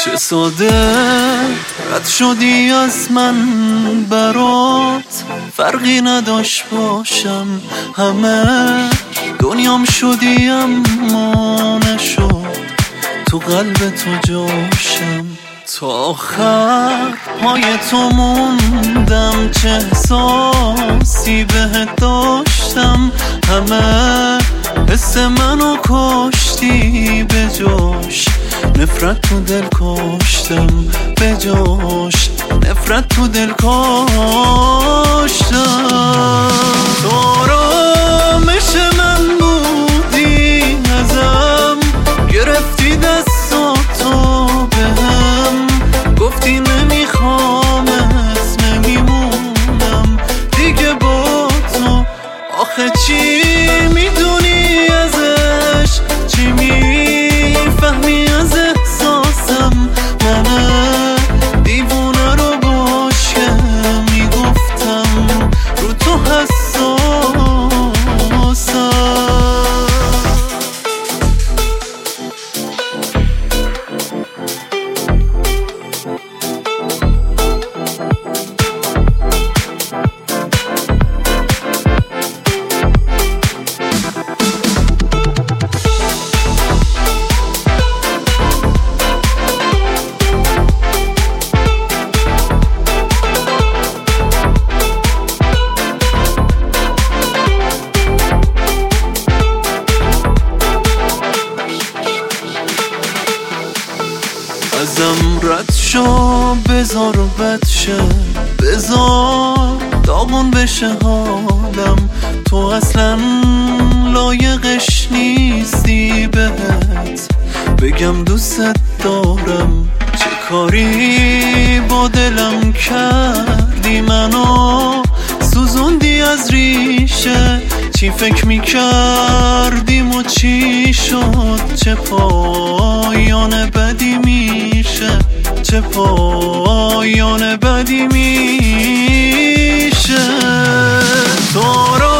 چه ساده رد شدی از من، برات فرقی نداشت باشم. همه دنیام شدی اما نشد تو قلب تو جاشم. تا آخر پای تو موندم، چه احساسی بهت داشتم. همه حس منو کاشتی، به جاش نفرت تو دل کاشتم. به جاش نفرت تو دل کاشتم. تو آرامش من بودی، ازم گرفتی دستاتو بهم، گفتی نمیخوامت نمیمونم دیگه با تو. آخه چی میدونی ازش، چی میفهمی از احساسم؟ من دیوونه رو باش که میگفتم رو تو حساسم. ازم رد شو، بذار و بد شه، بذار داغون بشه حالم. تو اصلا لایقش نیستی بهت بگم دوست دارم. چه کاری با دلم کردی، منو سوزوندی از ریشه. چی فکر میکردیم و چی شد، چه پایان بدی میشه، چه پایان بدی میشه. تو